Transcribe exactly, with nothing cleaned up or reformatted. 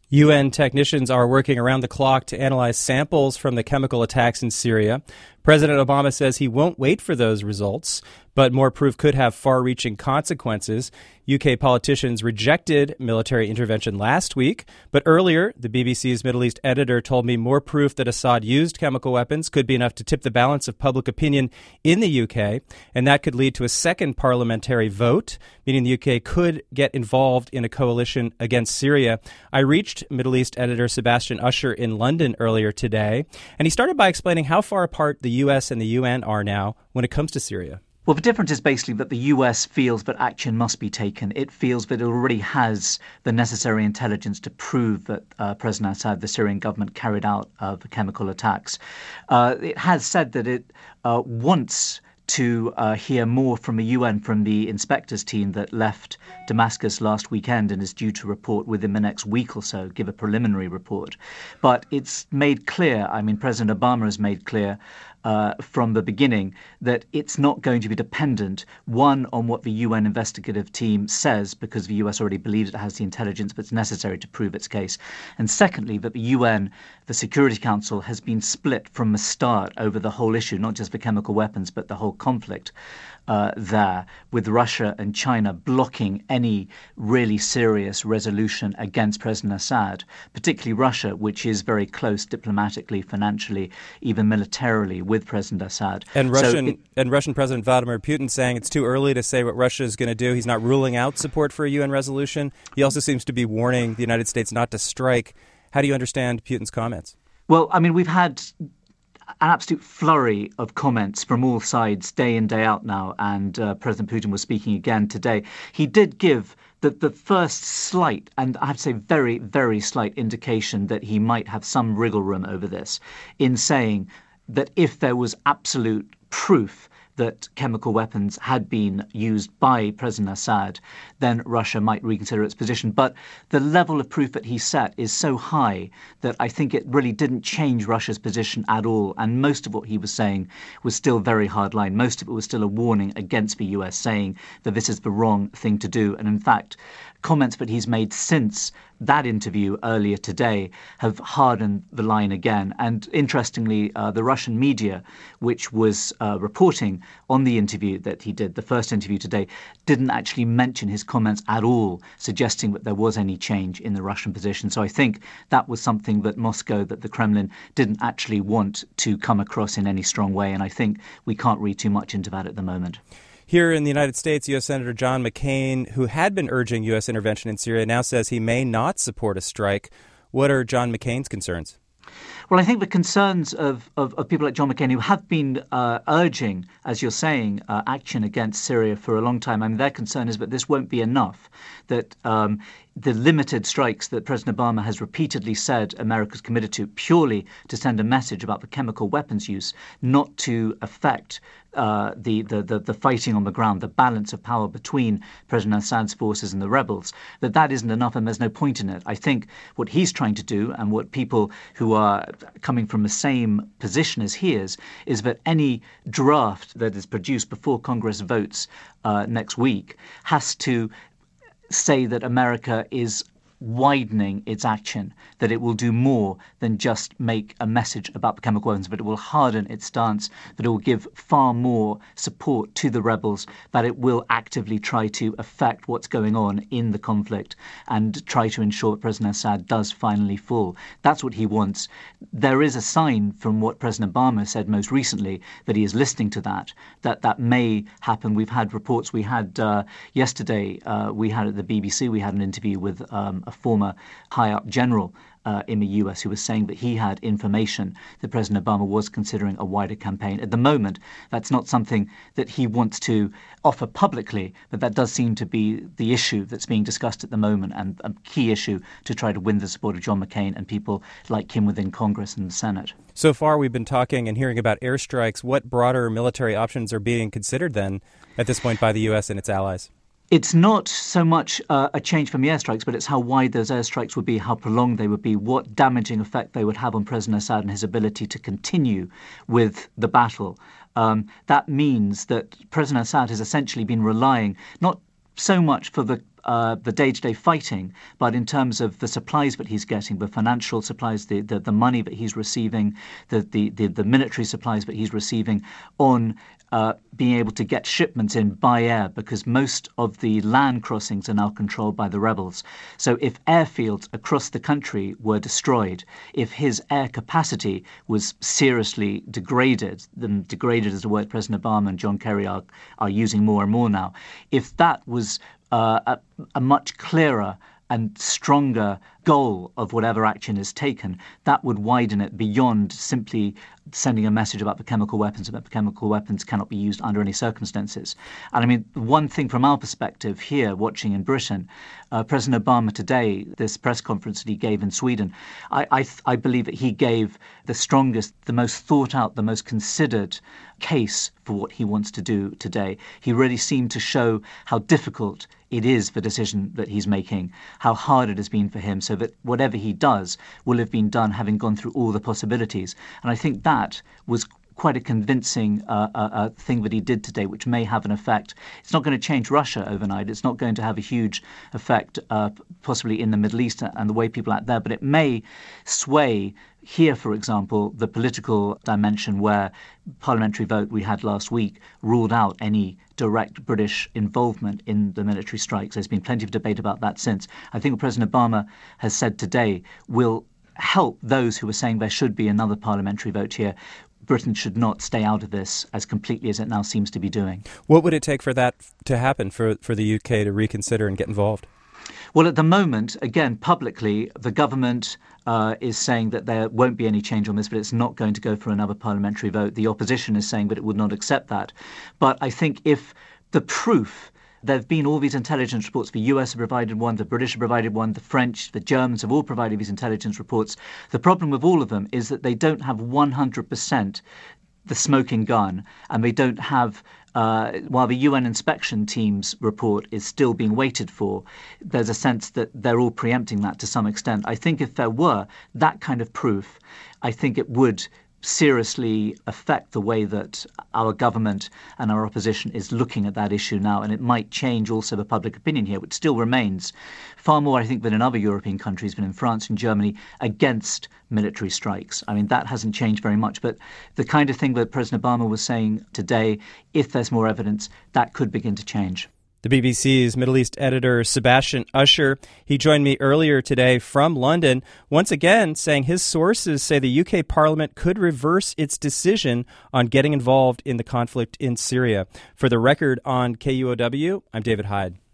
U N technicians are working around the clock to analyze samples from the chemical attacks in Syria. President Obama says he won't wait for those results, but more proof could have far-reaching consequences. U K politicians rejected military intervention last week, but earlier, the B B C's Middle East editor told me more proof that Assad used chemical weapons could be enough to tip the balance of public opinion in the U K, and that could lead to a second parliamentary vote, meaning the U K could get involved in a coalition against Syria. I reached Middle East editor Sebastian Usher in London earlier today, and he started by explaining how far apart the U S and the U N are now when it comes to Syria. Well, the difference is basically that the U S feels that action must be taken. It feels that it already has the necessary intelligence to prove that uh, President Assad, the Syrian government, carried out uh, the chemical attacks. Uh, it has said that it uh, wants to uh, hear more from the U N, from the inspectors team that left Damascus last weekend and is due to report within the next week or so, give a preliminary report. But it's made clear, I mean, President Obama has made clear uh, from the beginning that it's not going to be dependent, one, on what the U N investigative team says, because the U S already believes it has the intelligence that's necessary to prove its case. And secondly, that the U N, the Security Council, has been split from the start over the whole issue, not just the chemical weapons, but the whole conflict uh, there, with Russia and China blocking any really serious resolution against President Assad, particularly Russia, which is very close diplomatically, financially, even militarily with President Assad. And Russian so it, and Russian President Vladimir Putin saying it's too early to say what Russia is going to do. He's not ruling out support for a U N resolution. He also seems to be warning the United States not to strike. How do you understand Putin's comments? Well, I mean, we've had an absolute flurry of comments from all sides day in, day out now, and uh, President Putin was speaking again today. He did give the, the first slight, and I have to say very, very slight indication that he might have some wriggle room over this, in saying that if there was absolute proof that chemical weapons had been used by President Assad, then Russia might reconsider its position. But the level of proof that he set is so high that I think it really didn't change Russia's position at all. And most of what he was saying was still very hardline. Most of it was still a warning against the U S, saying that this is the wrong thing to do. And in fact, comments that he's made since that interview earlier today have hardened the line again. And interestingly, uh, the Russian media, which was uh, reporting on the interview that he did, the first interview today, didn't actually mention his comments at all, suggesting that there was any change in the Russian position. So I think that was something that Moscow, that the Kremlin, didn't actually want to come across in any strong way. And I think we can't read too much into that at the moment. Here in the United States, U S Senator John McCain, who had been urging U S intervention in Syria, now says he may not support a strike. What are John McCain's concerns? Well, I think the concerns of, of, of people like John McCain, who have been uh, urging, as you're saying, uh, action against Syria for a long time, I mean, their concern is that this won't be enough, that um, the limited strikes that President Obama has repeatedly said America's committed to purely to send a message about the chemical weapons use, not to affect uh, the, the, the, the fighting on the ground, the balance of power between President Assad's forces and the rebels, that that isn't enough and there's no point in it. I think what he's trying to do, and what people who are coming from the same position as he is, is that any draft that is produced before Congress votes uh, next week has to say that America is widening its action, that it will do more than just make a message about the chemical weapons, but it will harden its stance, that it will give far more support to the rebels, that it will actively try to affect what's going on in the conflict and try to ensure that President Assad does finally fall. That's what he wants. There is a sign from what President Obama said most recently that he is listening to that, that that may happen. We've had reports. We had uh, yesterday, uh, we had at the B B C, we had an interview with um, a former high-up general uh, in the U S who was saying that he had information that President Obama was considering a wider campaign. At the moment, that's not something that he wants to offer publicly, but that does seem to be the issue that's being discussed at the moment, and a key issue to try to win the support of John McCain and people like him within Congress and the Senate. So far, we've been talking and hearing about airstrikes. What broader military options are being considered then at this point by the U S and its allies? It's not so much uh, a change from the airstrikes, but it's how wide those airstrikes would be, how prolonged they would be, what damaging effect they would have on President Assad and his ability to continue with the battle. Um, that means that President Assad has essentially been relying not so much for the uh, the day-to-day fighting, but in terms of the supplies that he's getting, the financial supplies, the, the, the money that he's receiving, the, the, the, the military supplies that he's receiving on uh, being able to get shipments in by air, because most of the land crossings are now controlled by the rebels. So if airfields across the country were destroyed, if his air capacity was seriously degraded, then degraded is a word President Obama and John Kerry are, are using more and more now, if that was uh, a, a much clearer and stronger goal of whatever action is taken, that would widen it beyond simply sending a message about the chemical weapons, and that the chemical weapons cannot be used under any circumstances. And I mean, one thing from our perspective here, watching in Britain, uh, President Obama today, this press conference that he gave in Sweden, I, I, I believe that he gave the strongest, the most thought out, the most considered case for what he wants to do today. He really seemed to show how difficult it is, the decision that he's making, how hard it has been for him, so that whatever he does will have been done having gone through all the possibilities. And I think that was quite a convincing uh, uh, uh, thing that he did today, which may have an effect. It's not going to change Russia overnight. It's not going to have a huge effect uh, possibly in the Middle East and the way people act there, but it may sway here, for example, the political dimension where parliamentary vote we had last week ruled out any direct British involvement in the military strikes. There's been plenty of debate about that since. I think what President Obama has said today will help those who are saying there should be another parliamentary vote here. Britain should not stay out of this as completely as it now seems to be doing. What would it take for that to happen, for, for the U K to reconsider and get involved? Well, at the moment, again, publicly, the government uh, is saying that there won't be any change on this, but it's not going to go for another parliamentary vote. The opposition is saying that it would not accept that. But I think if the proof, there have been all these intelligence reports, the U S have provided one, the British have provided one, the French, the Germans have all provided these intelligence reports. The problem with all of them is that they don't have one hundred percent the smoking gun, and they don't have, uh, while the U N inspection team's report is still being waited for, there's a sense that they're all preempting that to some extent. I think if there were that kind of proof, I think it would seriously affect the way that our government and our opposition is looking at that issue now, and it might change also the public opinion here, which still remains far more, I think, than in other European countries, than in France and Germany, against military strikes. I mean, that hasn't changed very much, but the kind of thing that President Obama was saying today, if there's more evidence, that could begin to change. The B B C's Middle East editor, Sebastian Usher, he joined me earlier today from London, once again saying his sources say the U K Parliament could reverse its decision on getting involved in the conflict in Syria. For the record on K U O W, I'm David Hyde.